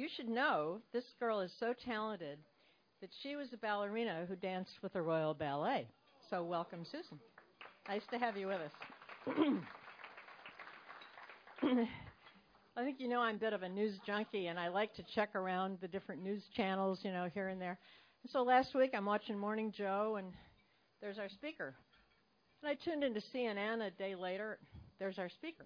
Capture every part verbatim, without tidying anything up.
you should know this girl is so talented that she was a ballerina who danced with the Royal Ballet. So welcome, Susan. Nice to have you with us. I think you know I'm a bit of a news junkie, and I like to check around the different news channels, you know, here and there. And so last week I'm watching Morning Joe, and there's our speaker. And I tuned into C N N a day later. There's our speaker.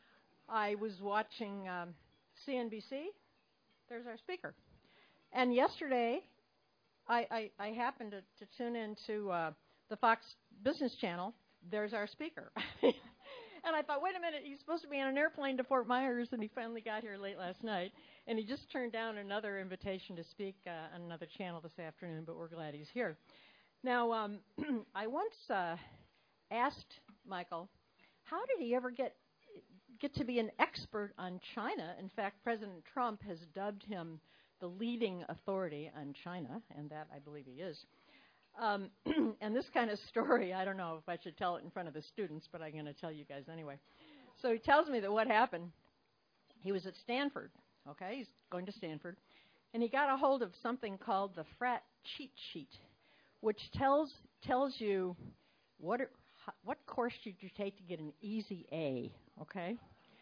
I was watching um, C N B C. There's our speaker. And yesterday, I, I, I happened to, to tune into uh, the Fox Business Channel. There's our speaker. And I thought, wait a minute, he's supposed to be on an airplane to Fort Myers, and he finally got here late last night. And he just turned down another invitation to speak uh, on another channel this afternoon, but we're glad he's here. Now, um, I once uh, asked Michael, how did he ever get get to be an expert on China? In fact, President Trump has dubbed him the leading authority on China, and that I believe he is. Um, and this kind of story, I don't know if I should tell it in front of the students, but I'm going to tell you guys anyway. So he tells me that what happened, he was at Stanford, okay? He's going to Stanford. And he got a hold of something called the Frat Cheat Sheet, which tells tells you what are, what course should you take to get an easy A, okay?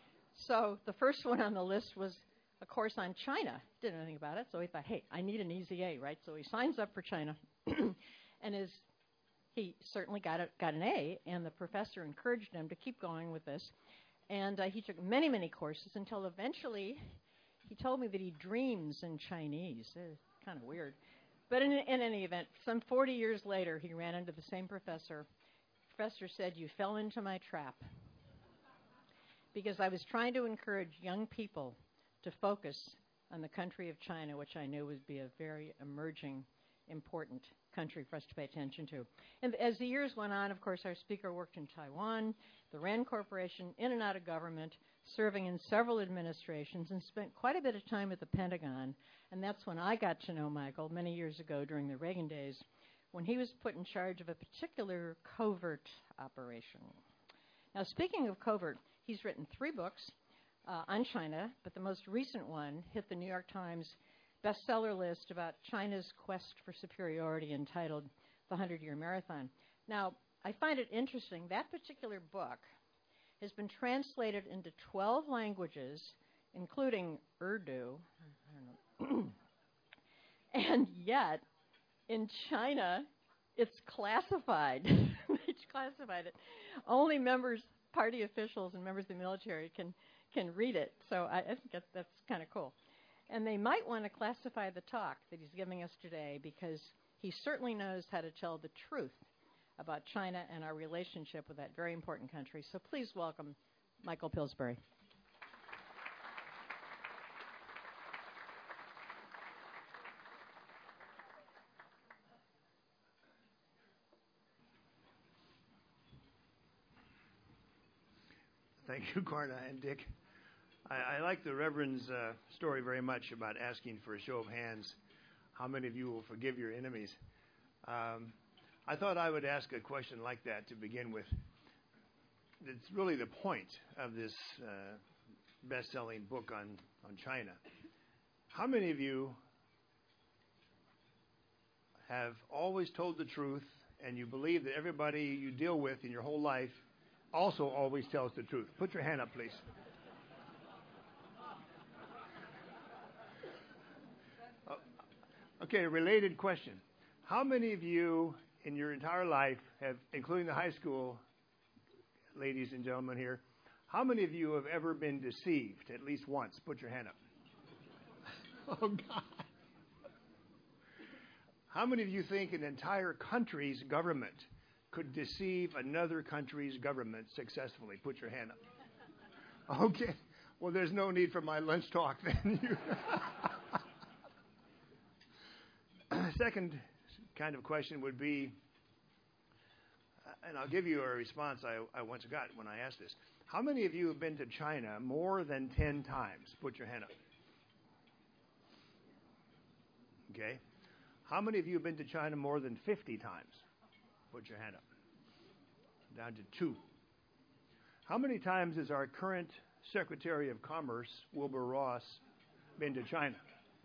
So the first one on the list was a course on China. Didn't know anything about it, so he thought, hey, I need an easy A, right? So he signs up for China. And his, he certainly got, a, got an A, and the professor encouraged him to keep going with this. And uh, he took many, many courses until eventually he told me that he dreams in Chinese. It's kind of weird. But in, in any event, some forty years later, he ran into the same professor. The professor said, you fell into my trap, because I was trying to encourage young people to focus on the country of China, which I knew would be a very emerging, important country for us to pay attention to. And as the years went on, of course, our speaker worked in Taiwan, the RAND Corporation, in and out of government, serving in several administrations, and spent quite a bit of time at the Pentagon. And that's when I got to know Michael many years ago during the Reagan days, when he was put in charge of a particular covert operation. Now, speaking of covert, he's written three books uh, on China, but the most recent one hit the New York Times bestseller list about China's quest for superiority, entitled The Hundred-Year Marathon. Now, I find it interesting. That particular book has been translated into twelve languages, including Urdu. I don't know. And yet, in China, it's classified. They classified it. Only members, party officials, and members of the military can can read it. So I, I think that, that's kind of cool. And they might want to classify the talk that he's giving us today, because he certainly knows how to tell the truth about China and our relationship with that very important country. So please welcome Michael Pillsbury. Thank you, Karna and Dick. I, I like the Reverend's uh, story very much about asking for a show of hands. How many of you will forgive your enemies? Um, I thought I would ask a question like that to begin with. It's really the point of this uh, best-selling book on, on China. How many of you have always told the truth, and you believe that everybody you deal with in your whole life also always tells the truth? Put your hand up, please. Okay, a related question. How many of you in your entire life have, including the high school, ladies and gentlemen here, how many of you have ever been deceived at least once? Put your hand up. Oh, God. How many of you think an entire country's government could deceive another country's government successfully? Put your hand up. Okay. Well, there's no need for my lunch talk then. Second kind of question would be, and I'll give you a response I, I once got when I asked this. How many of you have been to China more than ten times? Put your hand up. Okay. How many of you have been to China more than fifty times? Put your hand up. Down to two. How many times has our current Secretary of Commerce, Wilbur Ross, been to China?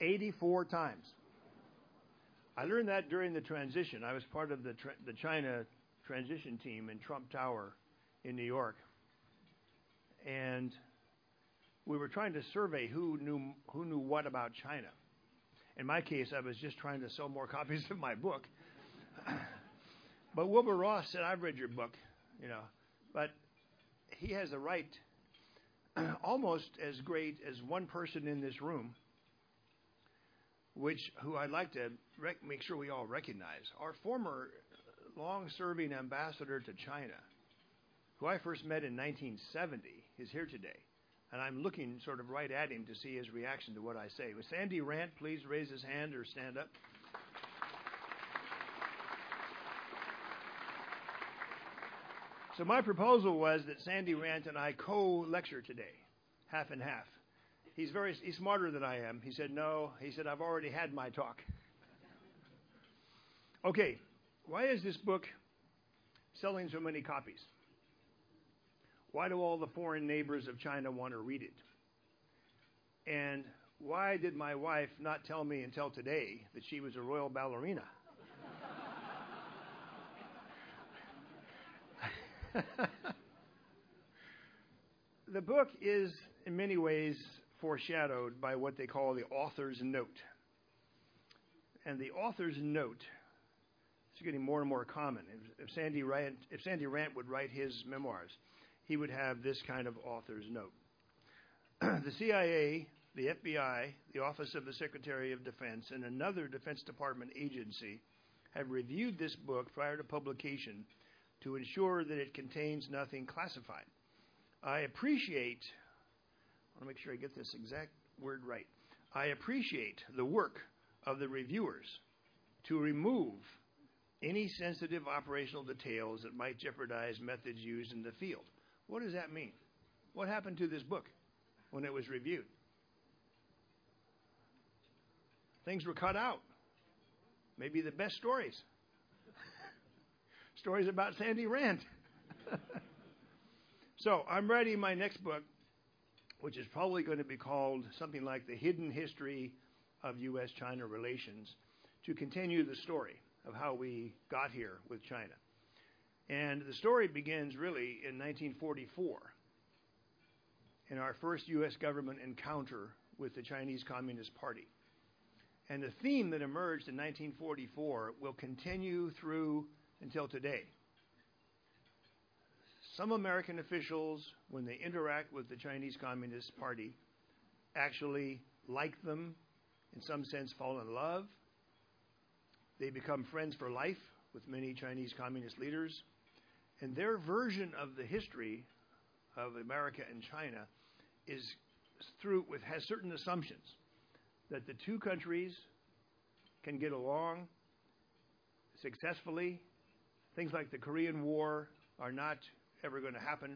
eighty-four times. I learned that during the transition. I was part of the tra- the China transition team in Trump Tower in New York. And we were trying to survey who knew who knew what about China. In my case, I was just trying to sell more copies of my book. But Wilbur Ross said, "I've read your book, you know." But he has a right, almost as great as one person in this room, which who I'd like to rec- make sure we all recognize, our former long-serving ambassador to China, who I first met in nineteen seventy, is here today. And I'm looking sort of right at him to see his reaction to what I say. Would Sandy Rant please raise his hand or stand up? So my proposal was that Sandy Rant and I co-lecture today, half and half. He's very he's smarter than I am. He said, no. He said, I've already had my talk. Okay, why is this book selling so many copies? Why do all the foreign neighbors of China want to read it? And why did my wife not tell me until today that she was a royal ballerina? The book is, in many ways, foreshadowed by what they call the author's note. And the author's note is getting more and more common. If Sandy Rant, if Sandy Rant would write his memoirs, he would have this kind of author's note. The C I A, the F B I, the Office of the Secretary of Defense, and another Defense Department agency have reviewed this book prior to publication to ensure that it contains nothing classified. I appreciate, I want to make sure I get this exact word right. I appreciate the work of the reviewers to remove any sensitive operational details that might jeopardize methods used in the field. What does that mean? What happened to this book when it was reviewed? Things were cut out. Maybe the best stories. Stories about Sandy Rant. So I'm writing my next book, which is probably going to be called something like The Hidden History of U S China Relations, to continue the story of how we got here with China. And the story begins really in nineteen forty-four, in our first U S government encounter with the Chinese Communist Party. And the theme that emerged in nineteen forty-four will continue through until today. Some American officials, when they interact with the Chinese Communist Party, actually like them, in some sense fall in love. They become friends for life with many Chinese communist leaders. And their version of the history of America and China is through with has certain assumptions that the two countries can get along successfully. Things like the Korean War are not ever going to happen.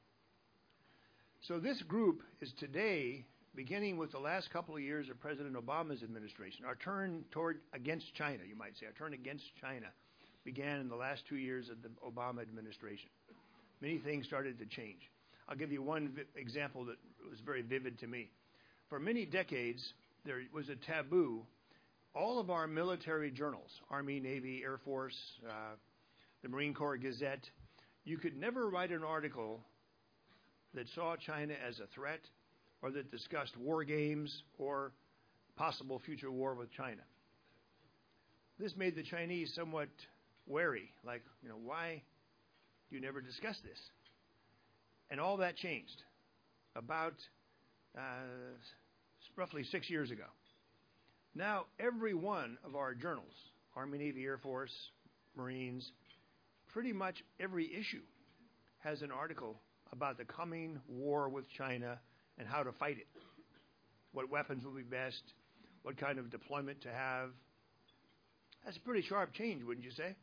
So this group is today, beginning with the last couple of years of President Obama's administration, our turn toward against China, you might say, our turn against China began in the last two years of the Obama administration. Many things started to change. I'll give you one vi- example that was very vivid to me. For many decades, there was a taboo. All of our military journals, Army, Navy, Air Force, uh, the Marine Corps Gazette, you could never write an article that saw China as a threat or that discussed war games or possible future war with China. This made the Chinese somewhat wary, like, you know, why do you never discuss this? And all that changed about uh, roughly six years ago. Now, every one of our journals, Army, Navy, Air Force, Marines, pretty much every issue has an article about the coming war with China and how to fight it. What weapons will be best, what kind of deployment to have. That's a pretty sharp change, wouldn't you say?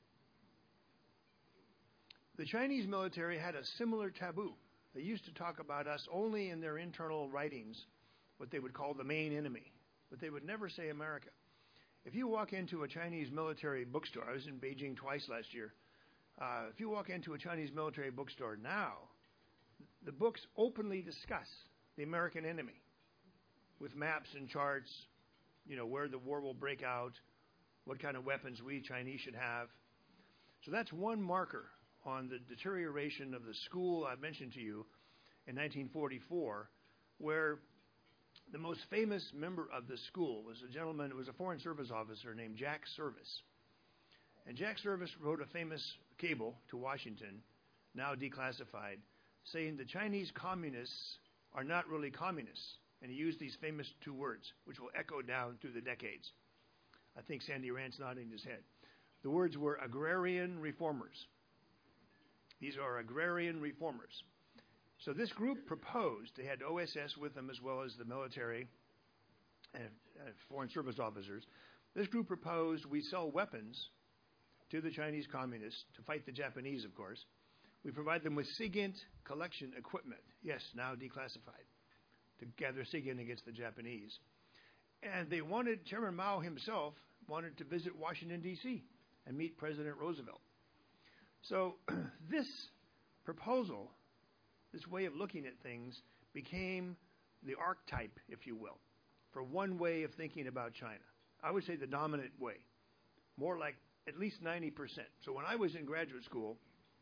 The Chinese military had a similar taboo. They used to talk about us only in their internal writings, what they would call the main enemy, but they would never say America. If you walk into a Chinese military bookstore, I was in Beijing twice last year, uh, if you walk into a Chinese military bookstore now, the books openly discuss the American enemy with maps and charts you know, where the war will break out, what kind of weapons we Chinese should have. So that's one marker on the deterioration of the school I mentioned to you in nineteen forty-four, where the most famous member of the school was a gentleman who was a Foreign Service officer named Jack Service. And Jack Service wrote a famous cable to Washington, now declassified, saying the Chinese communists are not really communists. And he used these famous two words, which will echo down through the decades. I think Sandy Rand's nodding his head. The words were agrarian reformers. These are agrarian reformers. So this group proposed, they had O S S with them as well as the military and uh, Foreign Service officers. This group proposed we sell weapons to the Chinese communists to fight the Japanese, of course. We provide them with SIGINT collection equipment, yes, now declassified, to gather SIGINT against the Japanese. And they wanted, Chairman Mao himself wanted to visit Washington, D C and meet President Roosevelt. So this proposal, this way of looking at things, became the archetype, if you will, for one way of thinking about China. I would say the dominant way, more like at least ninety percent. So when I was in graduate school,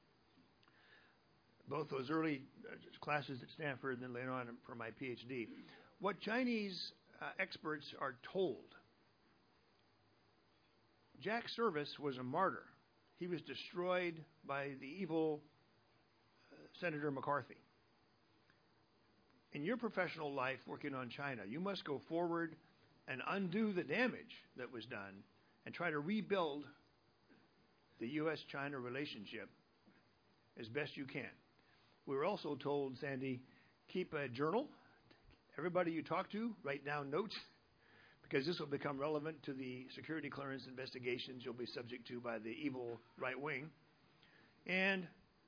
both those early uh, classes at Stanford and then later on for my PhD, what Chinese uh, experts are told, Jack Service was a martyr. He was destroyed by the evil uh, Senator McCarthy. In your professional life working on China, you must go forward and undo the damage that was done and try to rebuild the U S China relationship as best you can. We were also told, Sandy, keep a journal. Everybody you talk to, write down notes, because this will become relevant to the security clearance investigations you'll be subject to by the evil right wing. And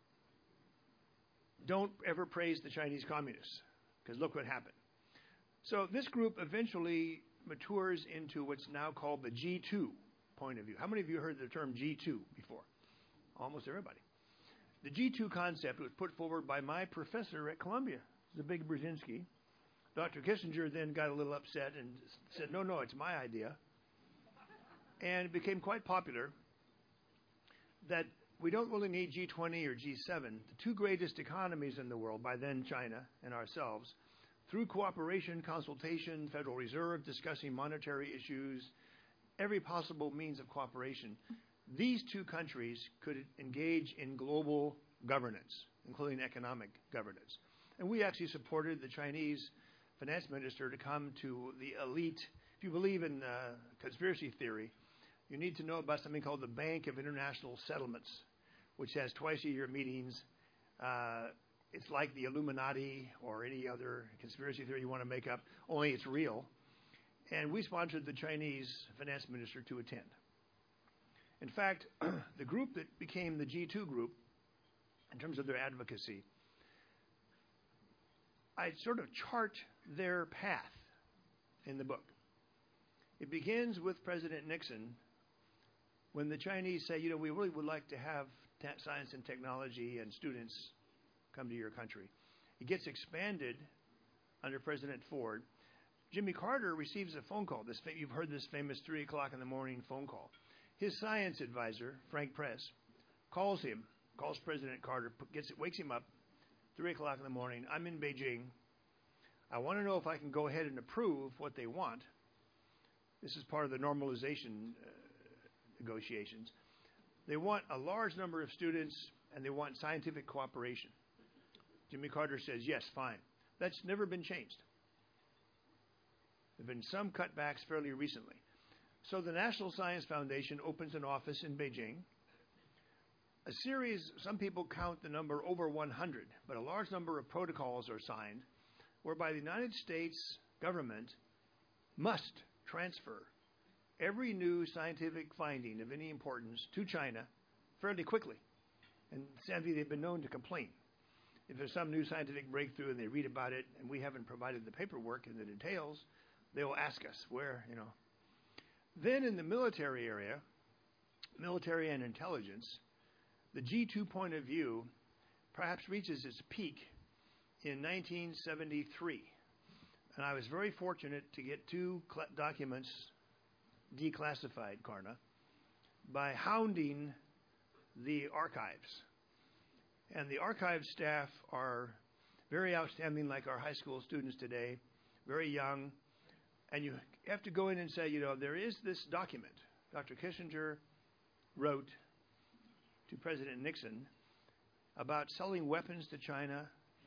don't ever praise the Chinese communists, because look what happened. So this group eventually matures into what's now called the G two point of view. How many of you heard the term G two before? Almost everybody. The G two concept was put forward by my professor at Columbia, Zbigniew Brzezinski. Doctor Kissinger then got a little upset and said, no, no, it's my idea. And it became quite popular that we don't really need G twenty or G seven, the two greatest economies in the world, by then China and ourselves, through cooperation, consultation, Federal Reserve, discussing monetary issues, every possible means of cooperation, these two countries could engage in global governance, including economic governance. And we actually supported the Chinese finance minister to come to the elite. If you believe in uh, conspiracy theory, you need to know about something called the Bank of International Settlements, which has twice-a-year meetings. Uh, it's like the Illuminati or any other conspiracy theory you want to make up, only it's real. And we sponsored the Chinese finance minister to attend. In fact, the group that became the G two group, in terms of their advocacy, I sort of chart their path in the book. It begins with President Nixon when the Chinese say, you know, we really would like to have ta- science and technology and students come to your country. It gets expanded under President Ford. Jimmy Carter receives a phone call. This, you've heard this famous three o'clock in the morning phone call. His science advisor, Frank Press, calls him, calls President Carter, gets, wakes him up, three o'clock in the morning. I'm in Beijing. I want to know if I can go ahead and approve what they want. This is part of the normalization uh, negotiations. They want a large number of students, and they want scientific cooperation. Jimmy Carter says, yes, fine. That's never been changed. There have been some cutbacks fairly recently. So the National Science Foundation opens an office in Beijing. A series, some people count the number over one hundred, but a large number of protocols are signed whereby the United States government must transfer every new scientific finding of any importance to China fairly quickly. And sadly, they've been known to complain. If there's some new scientific breakthrough and they read about it and we haven't provided the paperwork and the details, they will ask us where, you know. Then in the military area, military and intelligence, the G two point of view perhaps reaches its peak in nineteen seventy-three. And I was very fortunate to get two cl- documents declassified, Karna, by hounding the archives. And the archive staff are very outstanding, like our high school students today, very young. And you have to go in and say, you know, there is this document Doctor Kissinger wrote to President Nixon about selling weapons to China,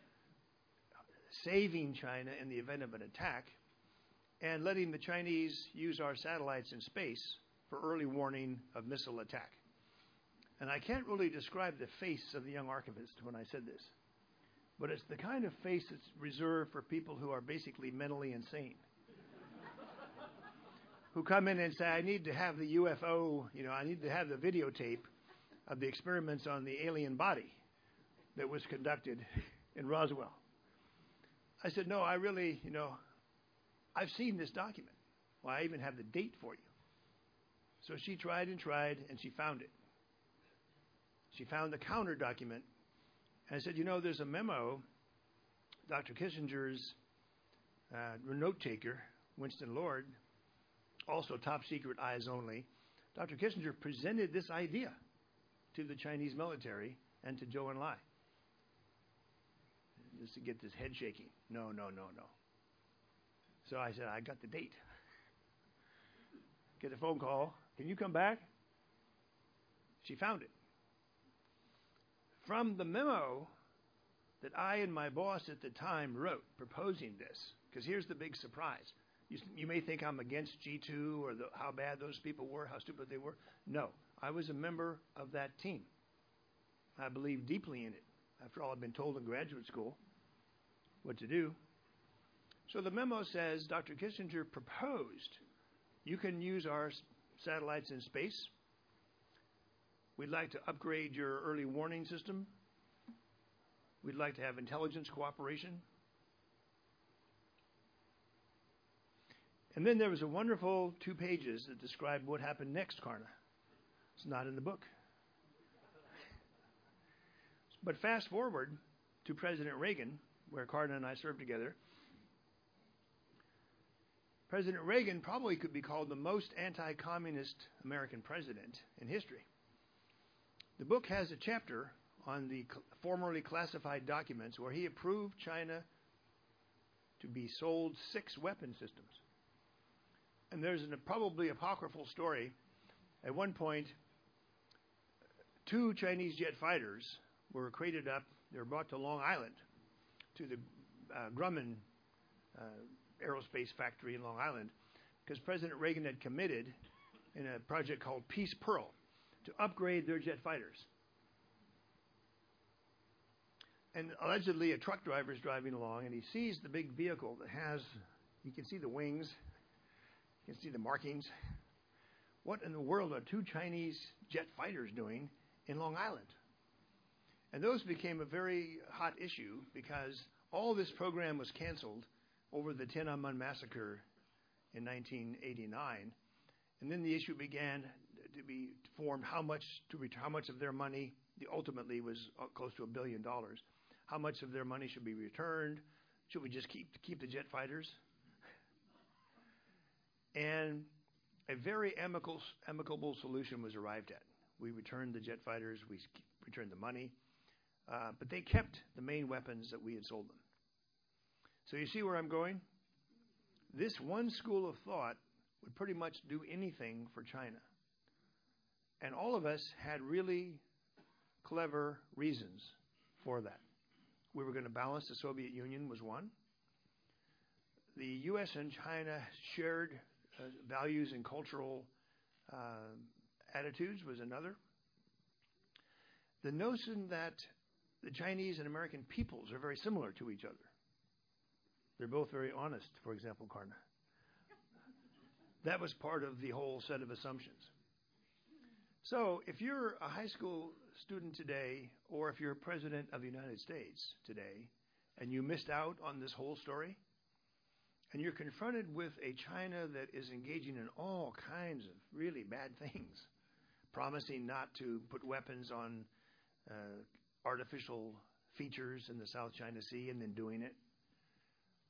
saving China in the event of an attack, and letting the Chinese use our satellites in space for early warning of missile attack. And I can't really describe the face of the young archivist when I said this, but it's the kind of face that's reserved for people who are basically mentally insane, who come in and say, I need to have the U F O, you know, I need to have the videotape of the experiments on the alien body that was conducted in Roswell. I said, no, I really, you know, I've seen this document. Well, I even have the date for you. So she tried and tried, and she found it. She found the counter document. And I said, you know, there's a memo, Doctor Kissinger's uh, note taker, Winston Lord, also top secret, eyes only. Doctor Kissinger presented this idea to the Chinese military and to Zhou Enlai. Just to get this head shaking. No, no, no, no. So I said, I got the date. Get a phone call. Can you come back? She found it. From the memo that I and my boss at the time wrote proposing this, because here's the big surprise. You, you may think I'm against G two or the, how bad those people were, how stupid they were. No, I was a member of that team. I believe deeply in it. After all, I've been told in graduate school what to do. So the memo says Doctor Kissinger proposed you can use our satellites in space. We'd like to upgrade your early warning system. We'd like to have intelligence cooperation. And then there was a wonderful two pages that described what happened next, Karna. It's not in the book. But fast forward to President Reagan, where Karna and I served together. President Reagan probably could be called the most anti-communist American president in history. The book has a chapter on the cl- formerly classified documents where he approved China to be sold six weapon systems. And there's a probably apocryphal story. At one point, two Chinese jet fighters were crated up. They were brought to Long Island, to the uh, Grumman uh, aerospace factory in Long Island, because President Reagan had committed in a project called Peace Pearl to upgrade their jet fighters. And allegedly a truck driver is driving along, and he sees the big vehicle that has, you can see the wings, you can see the markings. What in the world are two Chinese jet fighters doing in Long Island? And those became a very hot issue because all this program was canceled over the Tiananmen massacre in nineteen eighty-nine. And then the issue began to be formed how much to ret- how much of their money, the ultimately was close to a billion dollars, how much of their money should be returned? Should we just keep keep the jet fighters? And a very amicable, amicable solution was arrived at. We returned the jet fighters, we returned the money, uh, but they kept the main weapons that we had sold them. So you see where I'm going? This one school of thought would pretty much do anything for China. And all of us had really clever reasons for that. We were going to balance the Soviet Union was one. The U S and China shared uh, values and cultural uh, attitudes was another. The notion that the Chinese and American peoples are very similar to each other. They're both very honest, for example, Karna. That was part of the whole set of assumptions. So if you're a high school student today, or if you're president of the United States today, and you missed out on this whole story, and you're confronted with a China that is engaging in all kinds of really bad things, promising not to put weapons on uh, artificial features in the South China Sea and then doing it,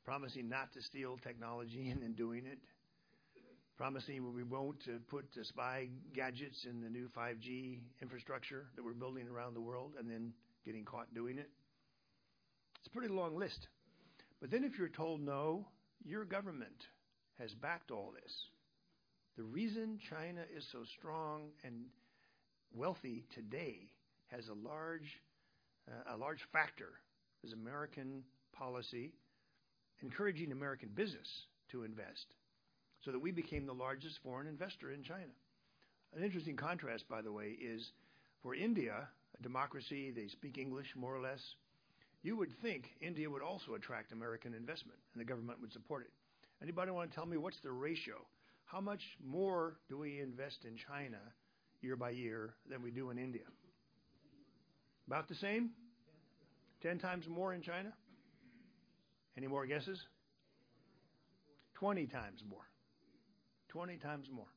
promising not to steal technology and then doing it, promising we won't uh, put uh, spy gadgets in the new five G infrastructure that we're building around the world, and then getting caught doing it. It's a pretty long list. But then if you're told no, your government has backed all this. The reason China is so strong and wealthy today has a large, uh, a large factor is American policy encouraging American business to invest, so that we became the largest foreign investor in China. An interesting contrast, by the way, is for India, a democracy, they speak English more or less. You would think India would also attract American investment, and the government would support it. Anybody want to tell me what's the ratio? How much more do we invest in China year by year than we do in India? About the same? Ten times more in China? Any more guesses? Twenty times more. Twenty times more.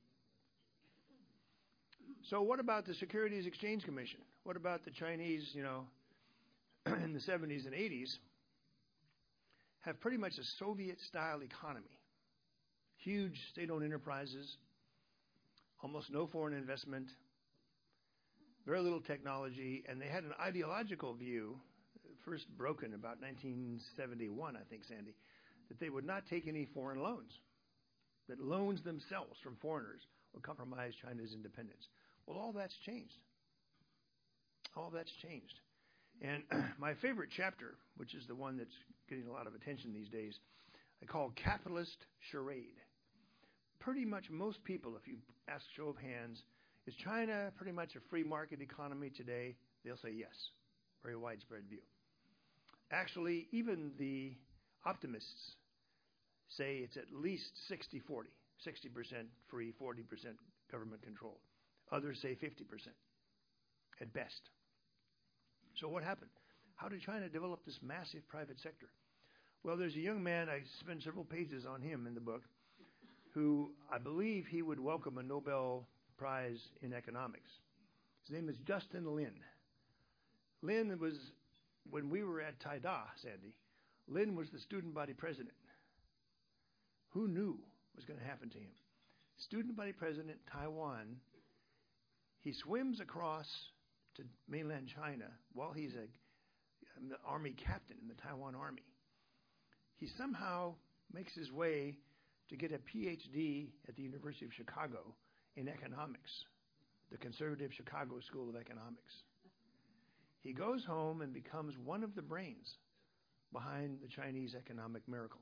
So what about the Securities Exchange Commission? What about the Chinese, you know, in the seventies and eighties, have pretty much a Soviet-style economy. Huge state-owned enterprises, almost no foreign investment, very little technology, and they had an ideological view, first broken about nineteen seventy-one, I think, Sandy, that they would not take any foreign loans, that loans themselves from foreigners would compromise China's independence. Well, all that's changed. All that's changed. And my favorite chapter, which is the one that's getting a lot of attention these days, I call Capitalist Charade. Pretty much most people, if you ask show of hands, is China pretty much a free market economy today? They'll say yes. Very widespread view. Actually, even the optimists say it's at least sixty forty, sixty percent free, forty percent government controlled. Others say fifty percent at best. So what happened? How did China develop this massive private sector? Well, there's a young man, I spend several pages on him in the book, who I believe he would welcome a Nobel Prize in economics. His name is Justin Lin. Lin was, when we were at Taida, Sandy, Lin was the student body president. Who knew was going to happen to him? Student body president, Taiwan. He swims across to mainland China while he's a, an army captain in the Taiwan army. He somehow makes his way to get a P H D at the University of Chicago in economics, the conservative Chicago School of Economics. He goes home and becomes one of the brains behind the Chinese economic miracle.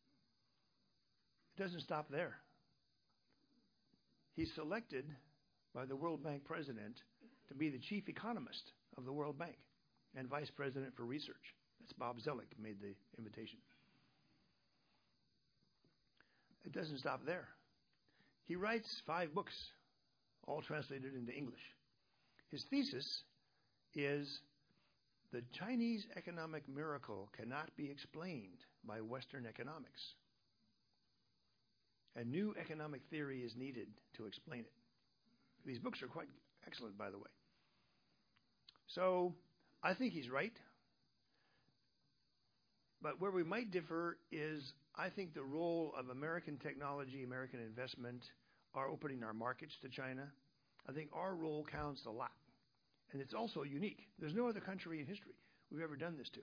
It doesn't stop there. He's selected by the World Bank president to be the chief economist of the World Bank and vice president for research. That's Bob Zoellick made the invitation. It doesn't stop there. He writes five books, all translated into English. His thesis is the Chinese economic miracle cannot be explained by Western economics. A new economic theory is needed to explain it. These books are quite excellent, by the way. So I think he's right. But where we might differ is I think the role of American technology, American investment, are opening our markets to China. I think our role counts a lot. And it's also unique. There's no other country in history we've ever done this to.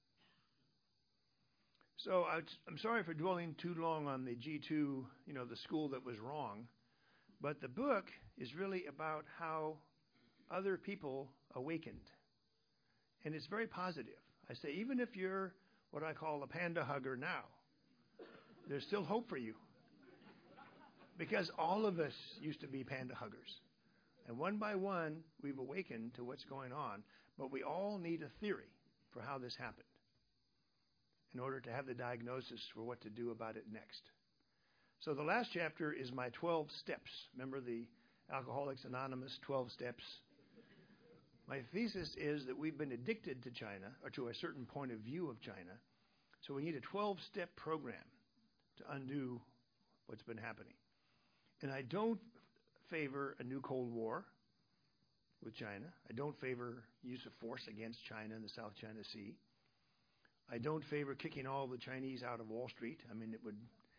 So I'm sorry for dwelling too long on the G two, you know, the school that was wrong. But the book is really about how other people awakened. And it's very positive. I say, even if you're what I call a panda hugger now, there's still hope for you. Because all of us used to be panda huggers. And one by one, we've awakened to what's going on. But we all need a theory for how this happened in order to have the diagnosis for what to do about it next. So the last chapter is my twelve steps. Remember the Alcoholics Anonymous twelve steps? My thesis is that we've been addicted to China, or to a certain point of view of China. So we need a twelve-step program to undo what's been happening. And I don't favor a new Cold War with China. I don't favor use of force against China in the South China Sea. I don't favor kicking all the Chinese out of Wall Street. I mean, it would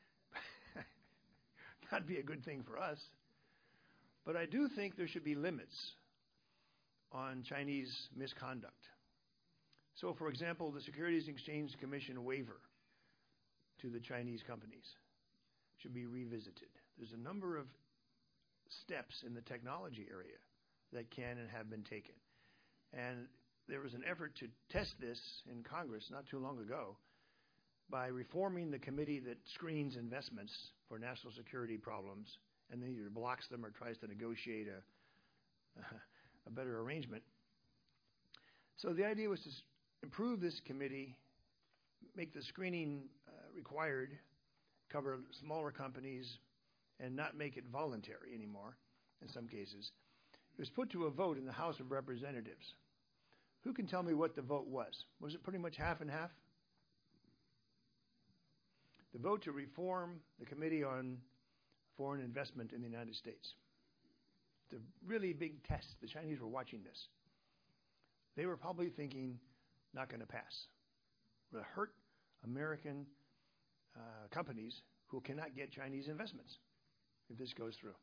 not be a good thing for us. But I do think there should be limits on Chinese misconduct. So, for example, the Securities and Exchange Commission waiver to the Chinese companies should be revisited. There's a number of steps in the technology area that can and have been taken. And there was an effort to test this in Congress not too long ago by reforming the committee that screens investments for national security problems and then either blocks them or tries to negotiate a, a better arrangement. So the idea was to improve this committee, make the screening uh, required, cover smaller companies, and not make it voluntary anymore in some cases. It was put to a vote in the House of Representatives. Who can tell me what the vote was? Was it pretty much half and half? The vote to reform the Committee on Foreign Investment in the United States. It's a really big test. The Chinese were watching this. They were probably thinking, not going to pass. We'll hurt American uh, companies who cannot get Chinese investments if this goes through.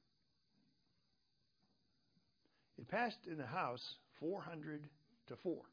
It passed in the House four hundred to four.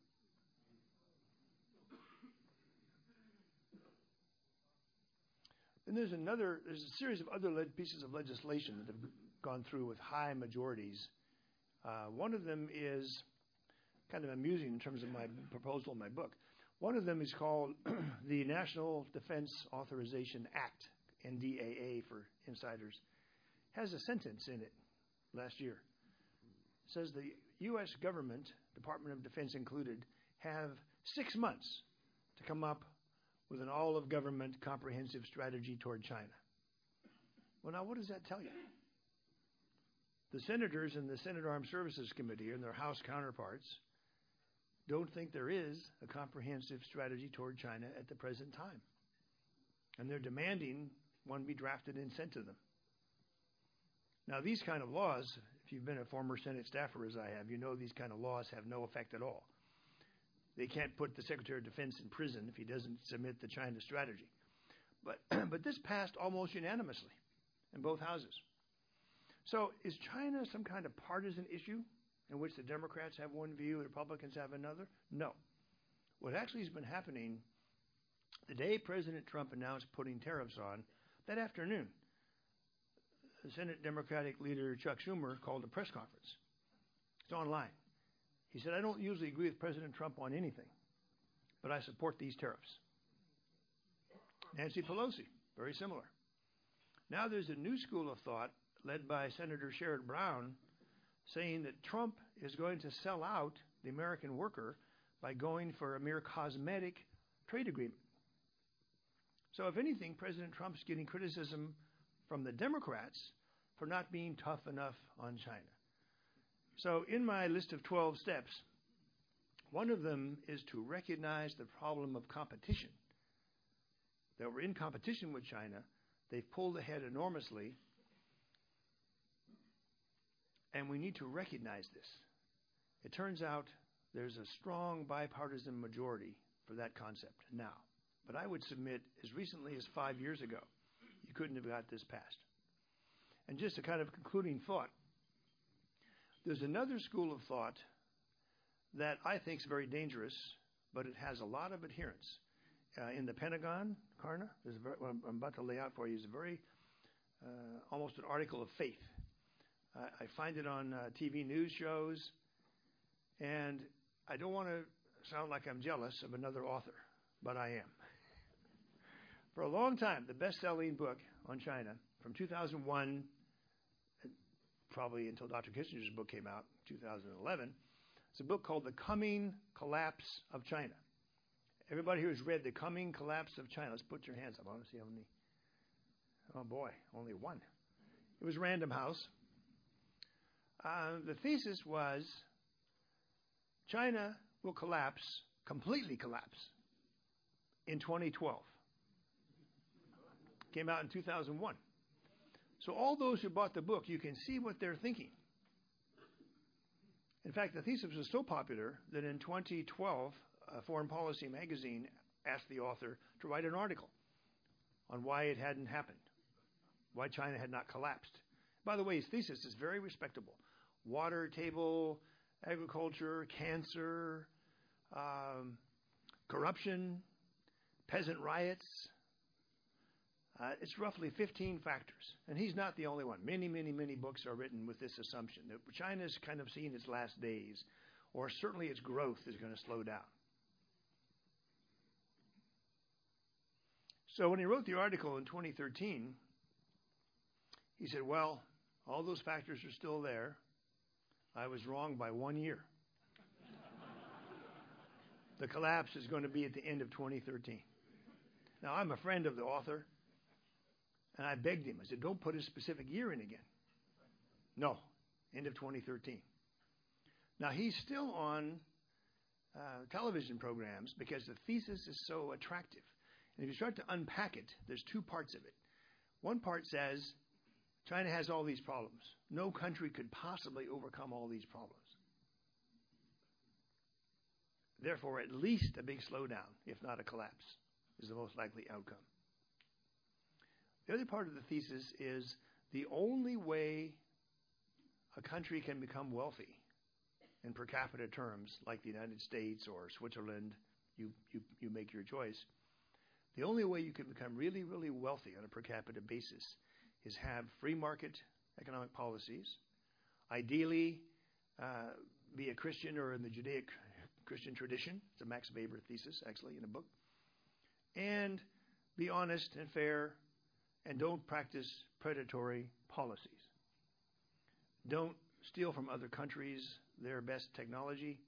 And there's another, there's a series of other le- pieces of legislation that have gone through with high majorities. Uh, one of them is kind of amusing in terms of my proposal in my book. One of them is called the National Defense Authorization Act, N D A A for insiders. Has a sentence in it last year. It says the U S government, Department of Defense included, have six months to come up with an all-of-government comprehensive strategy toward China. Well, now, what does that tell you? The senators in the Senate Armed Services Committee and their House counterparts don't think there is a comprehensive strategy toward China at the present time. And they're demanding one be drafted and sent to them. Now, these kind of laws, if you've been a former Senate staffer as I have, you know these kind of laws have no effect at all. They can't put the Secretary of Defense in prison if he doesn't submit the China strategy. But, but this passed almost unanimously in both houses. So is China some kind of partisan issue in which the Democrats have one view, the Republicans have another? No. What actually has been happening, the day President Trump announced putting tariffs on, that afternoon, the Senate Democratic leader Chuck Schumer called a press conference. It's online. He said, I don't usually agree with President Trump on anything, but I support these tariffs. Nancy Pelosi, very similar. Now there's a new school of thought led by Senator Sherrod Brown saying that Trump is going to sell out the American worker by going for a mere cosmetic trade agreement. So if anything, President Trump's getting criticism from the Democrats for not being tough enough on China. So in my list of twelve steps, one of them is to recognize the problem of competition. That we're in competition with China. They've pulled ahead enormously. And we need to recognize this. It turns out there's a strong bipartisan majority for that concept now. But I would submit as recently as five years ago, you couldn't have got this passed. And just a kind of concluding thought. There's another school of thought that I think is very dangerous, but it has a lot of adherents. Uh, in the Pentagon, Karna, there's a very, what I'm about to lay out for you is a very, uh, almost an article of faith. Uh, I find it on uh, T V news shows, and I don't want to sound like I'm jealous of another author, but I am. For a long time, the best-selling book on China from two thousand one, probably until Doctor Kissinger's book came out, two thousand eleven, it's a book called The Coming Collapse of China. Everybody who has read The Coming Collapse of China, let's put your hands up. I want to see how many. Oh, boy, only one. It was Random House. Uh, the thesis was China will collapse, completely collapse, in twenty twelve. Came out in two thousand one. So all those who bought the book, you can see what they're thinking. In fact, the thesis was so popular that in twenty twelve, uh, Foreign Policy magazine asked the author to write an article on why it hadn't happened, why China had not collapsed. By the way, his thesis is very respectable. Water table, agriculture, cancer, um, corruption, peasant riots. Uh, it's roughly fifteen factors. And he's not the only one. Many, many, many books are written with this assumption that China's kind of seeing its last days, or certainly its growth is going to slow down. So when he wrote the article in twenty thirteen, he said, well, all those factors are still there. I was wrong by one year. The collapse is going to be at the end of twenty thirteen. Now, I'm a friend of the author, and I begged him. I said, don't put a specific year in again. No, end of twenty thirteen. Now, he's still on uh, television programs because the thesis is so attractive. And if you start to unpack it, there's two parts of it. One part says China has all these problems. No country could possibly overcome all these problems. Therefore, at least a big slowdown, if not a collapse, is the most likely outcome. The other part of the thesis is the only way a country can become wealthy in per capita terms, like the United States or Switzerland, you, you, you make your choice. The only way you can become really, really wealthy on a per capita basis is have free market economic policies, ideally uh, be a Christian or in the Judaic Christian tradition. It's a Max Weber thesis, actually, in a book. And be honest and fair, and don't practice predatory policies. Don't steal from other countries their best technology.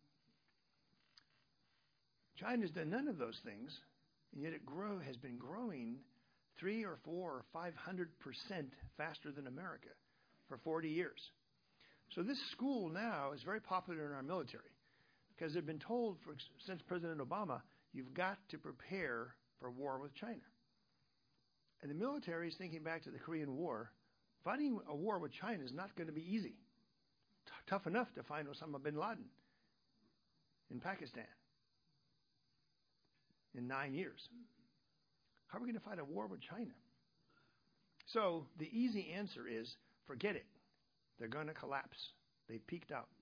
China's done none of those things, and yet it grow, has been growing three or four or five hundred percent faster than America for forty years. So this school now is very popular in our military because they've been told for, since President Obama, you've got to prepare for war with China. And the military is thinking back to the Korean War. Fighting a war with China is not going to be easy. T- tough enough to find Osama bin Laden in Pakistan in nine years. How are we going to fight a war with China? So the easy answer is forget it. They're going to collapse. They peaked out.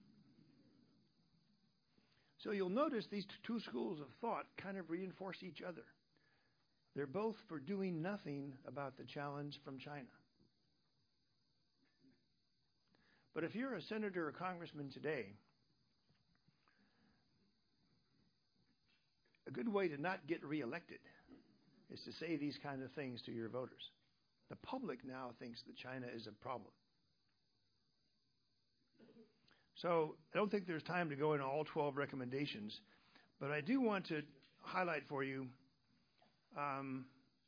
So you'll notice these two schools of thought kind of reinforce each other. They're both for doing nothing about the challenge from China. But if you're a senator or congressman today, a good way to not get reelected is to say these kind of things to your voters. The public now thinks that China is a problem. So I don't think there's time to go into all twelve recommendations, but I do want to highlight for you um,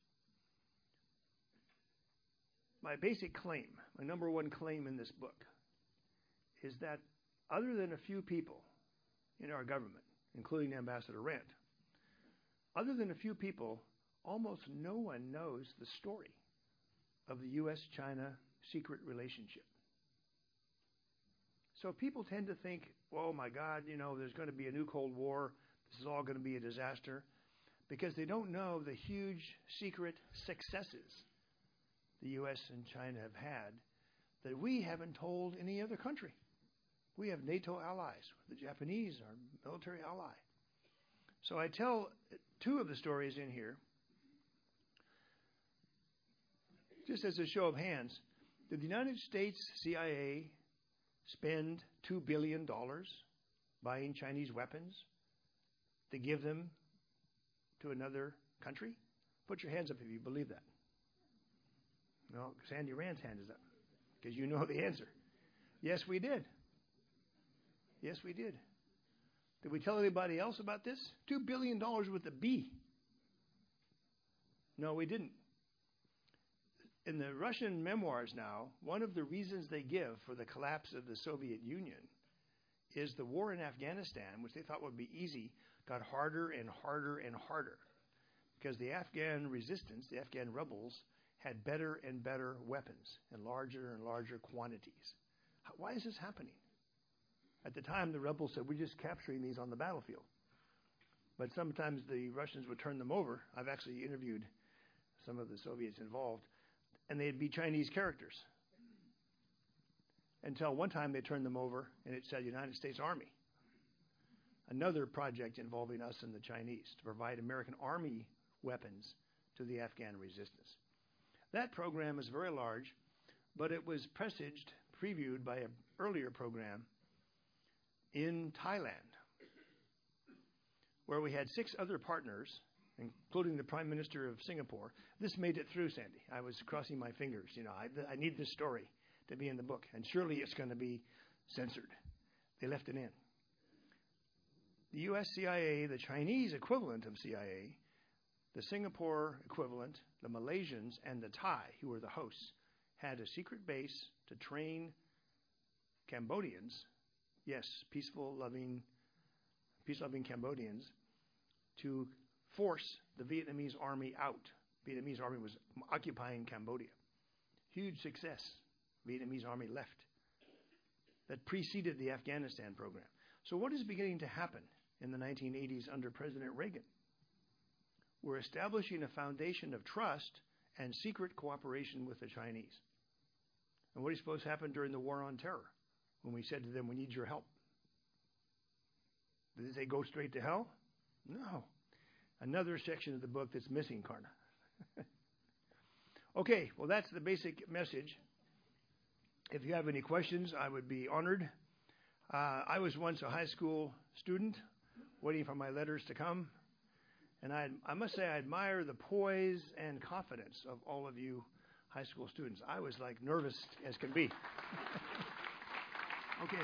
my basic claim, my number one claim in this book, is that other than a few people in our government, including Ambassador Rand, other than a few people, almost no one knows the story of the U S China secret relationship. So people tend to think, oh my God, you know, there's going to be a new Cold War. This is all going to be a disaster. Because they don't know the huge secret successes the U S and China have had that we haven't told any other country. We have NATO allies. The Japanese are a military ally. So I tell two of the stories in here. Just as a show of hands, did the United States C I A spend two billion dollars buying Chinese weapons to give them to another country? Put your hands up if you believe that. No, Sandy Rand's hand is up because you know the answer. Yes, we did. Yes, we did. Did we tell anybody else about this? Two billion dollars with a B. No, we didn't. In the Russian memoirs now, one of the reasons they give for the collapse of the Soviet Union is the war in Afghanistan, which they thought would be easy, got harder and harder and harder because the Afghan resistance, the Afghan rebels, had better and better weapons in larger and larger quantities. Why is this happening? At the time, the rebels said, we're just capturing these on the battlefield. but sometimes the Russians would turn them over. I've actually interviewed some of the Soviets involved, and they'd be Chinese characters. Until one time they turned them over, and it said United States Army. Another project involving us and the Chinese to provide American Army weapons to the Afghan resistance. That program is very large, but it was presaged, previewed by an earlier program in Thailand, where we had six other partners, including the Prime Minister of Singapore. This made it through, Sandy. I was crossing my fingers. You know, I, I need this story to be in the book, and surely it's going to be censored. They left it in. The U S C I A, the Chinese equivalent of C I A, the Singapore equivalent, the Malaysians, and the Thai, who were the hosts, had a secret base to train Cambodians, yes, peaceful, loving, peace-loving Cambodians, to force the Vietnamese army out. Vietnamese army was occupying Cambodia. Huge success. Vietnamese army left. That preceded the Afghanistan program. So what is beginning to happen in the nineteen eighties under President Reagan? We're establishing a foundation of trust and secret cooperation with the Chinese. And what is supposed to happen during the War on Terror when we said to them, we need your help? Did they go straight to hell? No. Another section of the book that's missing, Karna. Okay, well, that's the basic message. If you have any questions, I would be honored. Uh, I was once a high school student waiting for my letters to come. And I, I must say I admire the poise and confidence of all of you high school students. I was like nervous as can be. Okay.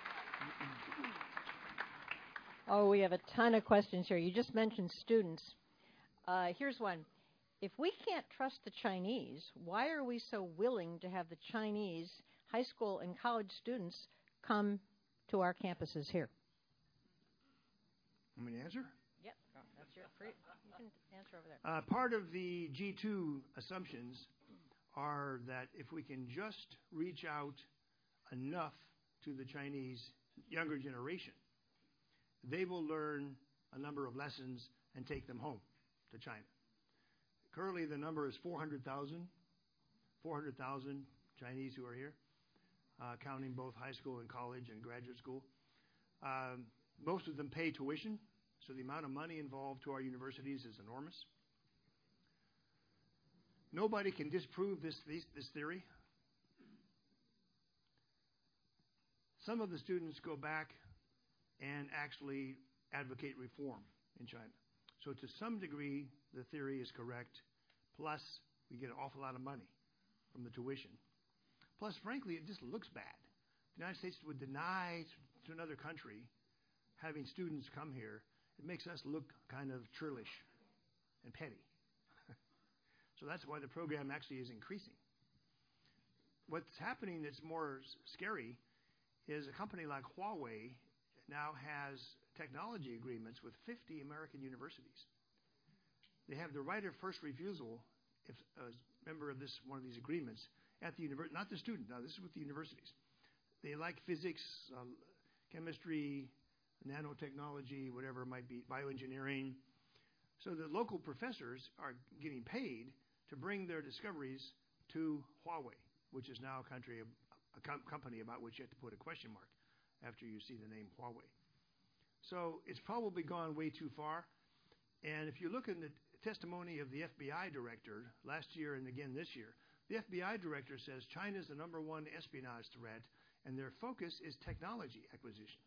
Oh, we have a ton of questions here. You just mentioned students. Uh, here's one. If we can't trust the Chinese, why are we so willing to have the Chinese high school and college students come to our campuses here? Want me to answer? Yep. Oh, that's your free. You can answer over there. Uh, part of the G two assumptions are that if we can just reach out enough to the Chinese younger generation, they will learn a number of lessons and take them home to China. Currently, the number is four hundred thousand, four hundred thousand Chinese who are here, uh, counting both high school and college and graduate school. Um, most of them pay tuition, so the amount of money involved to our universities is enormous. Nobody can disprove this, this, this theory. Some of the students go back and actually advocate reform in China. So to some degree, the theory is correct. Plus, we get an awful lot of money from the tuition. Plus, frankly, it just looks bad. The United States would deny to another country having students come here. It makes us look kind of churlish and petty. So that's why the program actually is increasing. What's happening that's more scary is a company like Huawei now has technology agreements with fifty American universities. They have the right of first refusal if a member of this one of these agreements at the university, not the student. Now this is with the universities. They like physics, uh, chemistry, nanotechnology, whatever it might be, bioengineering. So the local professors are getting paid to bring their discoveries to Huawei, which is now a country, a com- company about which you have to put a question mark after you see the name Huawei. So it's probably gone way too far. And if you look in the testimony of the F B I director last year and again this year, the F B I director says China is the number one espionage threat, and their focus is technology acquisition.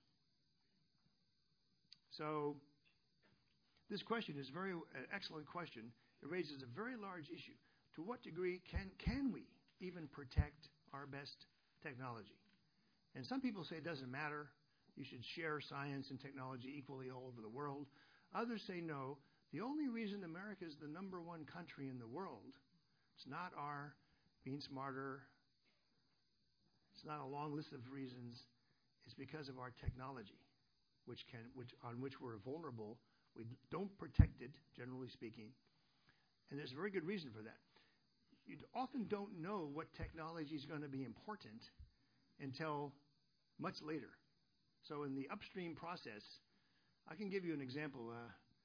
So this question is very an excellent question. It raises a very large issue. To what degree can, can we even protect our best technology? And some people say it doesn't matter. You should share science and technology equally all over the world. Others say no. The only reason America is the number one country in the world, it's not our being smarter. It's not a long list of reasons. It's because of our technology, which can, which, on which we're vulnerable. We don't protect it, generally speaking. And there's a very good reason for that. You often don't know what technology is going to be important until much later. So in the upstream process, I can give you an example. Uh,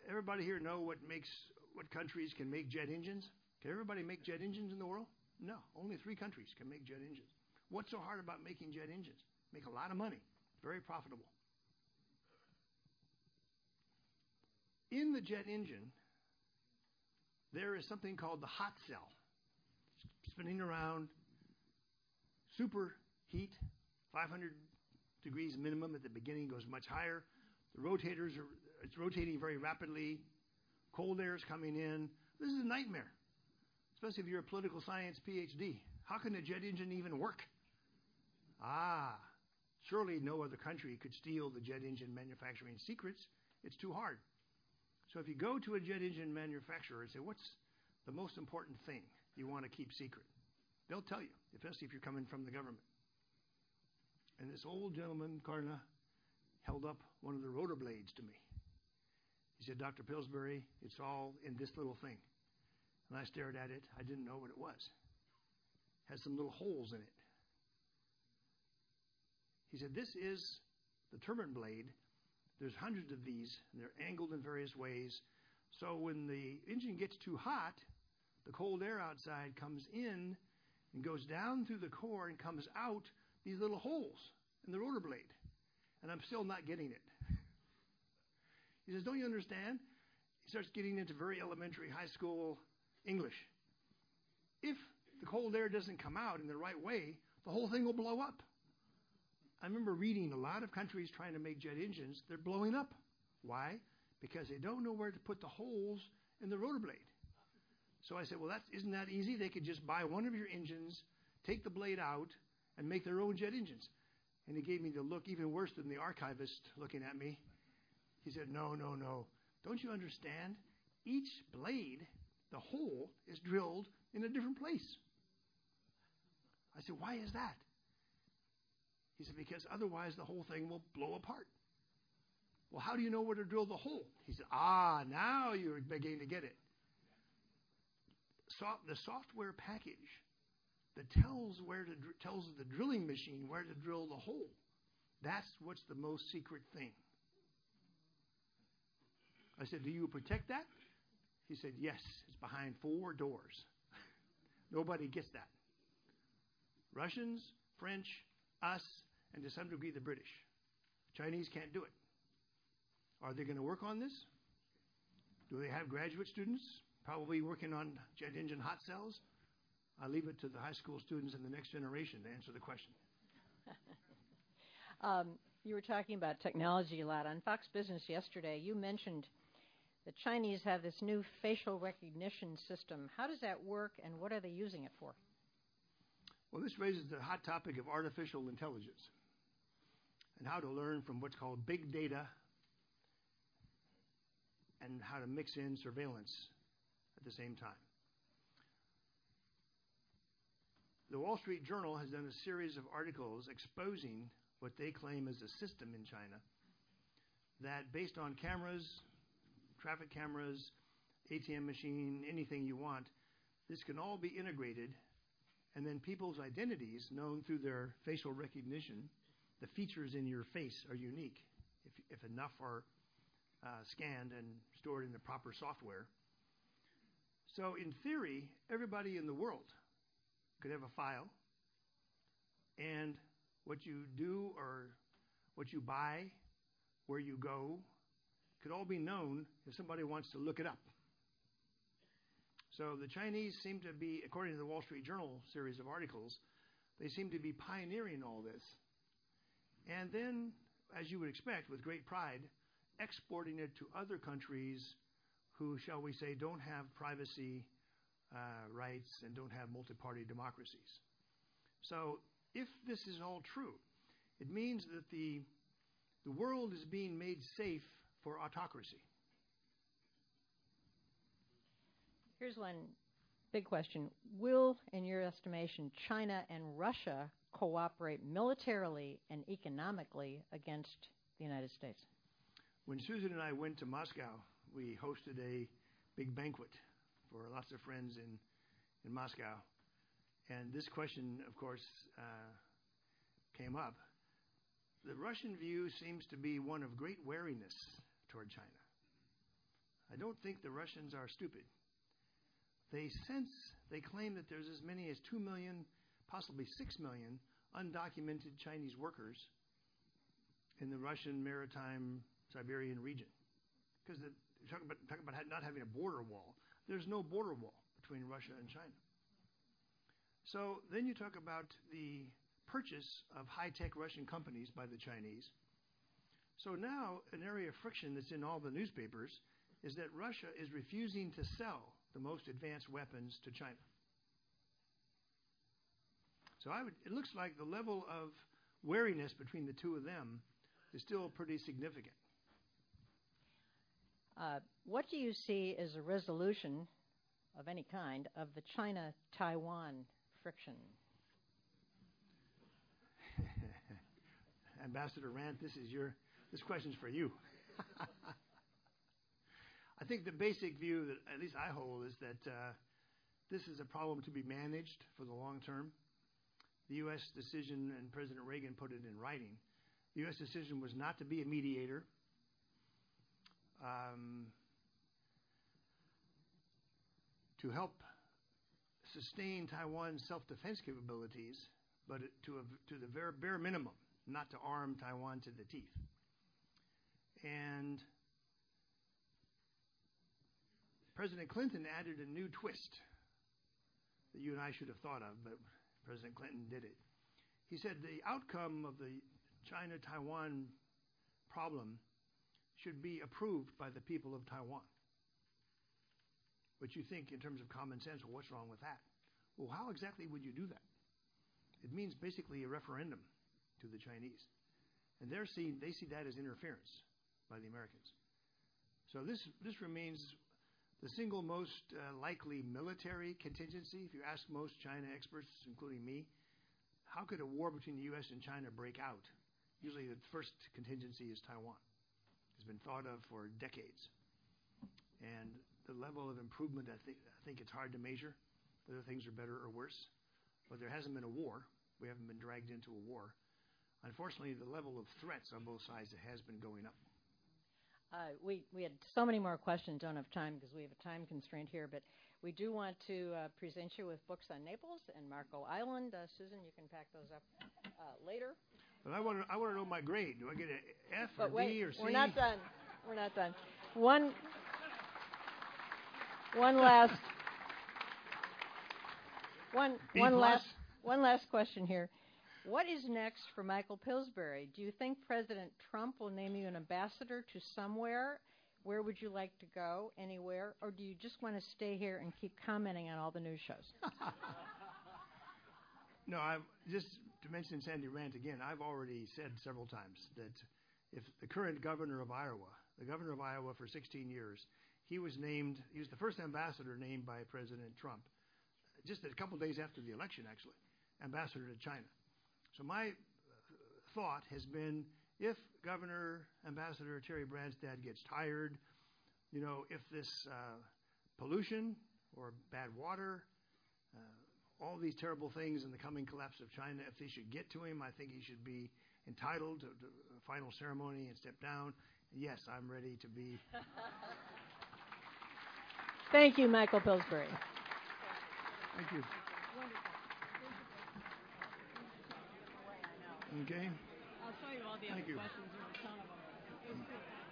everybody here know what makes what countries can make jet engines? Can everybody make jet engines in the world? No, only three countries can make jet engines. What's so hard about making jet engines? Make a lot of money, very profitable. In the jet engine, there is something called the hot cell, spinning around, super heat, five hundred degrees minimum at the beginning, goes much higher. The rotators are, it's rotating very rapidly. Cold air is coming in. This is a nightmare, especially if you're a political science P H D. How can a jet engine even work? Ah, surely no other country could steal the jet engine manufacturing secrets. It's too hard. So if you go to a jet engine manufacturer and say, what's the most important thing you want to keep secret? They'll tell you, especially if you're coming from the government. And this old gentleman, Karna, held up one of the rotor blades to me. He said, Doctor Pillsbury, it's all in this little thing. And I stared at it. I didn't know what it was. It has some little holes in it. He said, this is the turbine blade. There's hundreds of these, and they're angled in various ways. So when the engine gets too hot, the cold air outside comes in and goes down through the core and comes out these little holes in the rotor blade. And I'm still not getting it. He says, don't you understand? He starts getting into very elementary high school English. If the cold air doesn't come out in the right way, the whole thing will blow up. I remember reading a lot of countries trying to make jet engines. They're blowing up. Why? Because they don't know where to put the holes in the rotor blade. So I said, well, that, isn't that easy? They could just buy one of your engines, take the blade out, and make their own jet engines. And he gave me the look even worse than the archivist looking at me. He said, no, no, no. Don't you understand? Each blade, the hole, is drilled in a different place. I said, why is that? He said, because otherwise the whole thing will blow apart. Well, how do you know where to drill the hole? He said, ah, now you're beginning to get it. So, the software package that tells where to dr- tells the drilling machine where to drill the hole. That's what's the most secret thing. I said, do you protect that? He said, yes, it's behind four doors. Nobody gets that. Russians, French, us, and to some degree the British. Chinese can't do it. Are they going to work on this? Do they have graduate students probably working on jet engine hot cells? I leave it to the high school students in the next generation to answer the question. um, you were talking about technology a lot. On Fox Business yesterday, you mentioned the Chinese have this new facial recognition system. How does that work, and what are they using it for? Well, this raises the hot topic of artificial intelligence and how to learn from what's called big data and how to mix in surveillance at the same time. The Wall Street Journal has done a series of articles exposing what they claim is a system in China that, based on cameras, traffic cameras, A T M machine, anything you want, this can all be integrated, and then people's identities, known through their facial recognition, the features in your face are unique if, if enough are uh, scanned and stored in the proper software. So in theory, everybody in the world could have a file, and what you do or what you buy, where you go, could all be known if somebody wants to look it up. So the Chinese seem to be, according to the Wall Street Journal series of articles, they seem to be pioneering all this. And then, as you would expect, with great pride, exporting it to other countries who, shall we say, don't have privacy uh, rights and don't have multi-party democracies. So if this is all true, it means that the, the world is being made safe for autocracy. Here's one big question. Will, in your estimation, China and Russia cooperate militarily and economically against the United States? When Susan and I went to Moscow, we hosted a big banquet for lots of friends in, in Moscow. And this question, of course, uh, came up. The Russian view seems to be one of great wariness toward China. I don't think the Russians are stupid. They sense, they claim that there's as many as two million, possibly six million undocumented Chinese workers in the Russian maritime Siberian region. Because talk about, talk about not having a border wall. There's no border wall between Russia and China. So then you talk about the purchase of high-tech Russian companies by the Chinese. So now an area of friction that's in all the newspapers is that Russia is refusing to sell the most advanced weapons to China. So I would, it looks like the level of wariness between the two of them is still pretty significant. Uh, what do you see as a resolution of any kind of the China-Taiwan friction? Ambassador Rand, this is your this question's for you. I think the basic view that at least I hold is that uh, this is a problem to be managed for the long term. The U S decision, and President Reagan put it in writing, the U S decision was not to be a mediator. Um, to help sustain Taiwan's self-defense capabilities, but to, a, to the very bare minimum, not to arm Taiwan to the teeth. And President Clinton added a new twist that you and I should have thought of, but President Clinton did it. He said the outcome of the China-Taiwan problem should be approved by the people of Taiwan. But you think in terms of common sense, well, what's wrong with that? Well, how exactly would you do that? It means basically a referendum to the Chinese. And they're seen, they see that as interference by the Americans. So this, this remains the single most uh, likely military contingency. If you ask most China experts, including me, how could a war between the U S and China break out? Usually the first contingency is Taiwan. It's been thought of for decades. And the level of improvement, I think, I think it's hard to measure whether things are better or worse. But there hasn't been a war. We haven't been dragged into a war. Unfortunately, the level of threats on both sides has been going up. Uh, we, we had so many more questions, don't have time because we have a time constraint here, but we do want to uh, present you with books on Naples and Marco Island. Uh, Susan, you can pack those up uh, later. But I want to I want to know my grade. Do I get an F or but wait, D or C? We're not done. We're not done. One, one last, one, B one plus? last, one last question here. What is next for Michael Pillsbury? Do you think President Trump will name you an ambassador to somewhere? Where would you like to go? Anywhere? Or do you just want to stay here and keep commenting on all the news shows? No, I've, just to mention Sandy Rand again, I've already said several times that if the current governor of Iowa, the governor of Iowa for sixteen years, he was named, he was the first ambassador named by President Trump, just a couple days after the election, actually, ambassador to China. So my thought has been, if Governor Ambassador Terry Branstad gets tired, you know, if this uh, pollution or bad water, uh, all these terrible things in the coming collapse of China, if they should get to him, I think he should be entitled to, to a final ceremony and step down. Yes, I'm ready to be. Thank you, Michael Pillsbury. Thank you. Okay. I'll show you all the Thank other you. questions. There's a ton of them.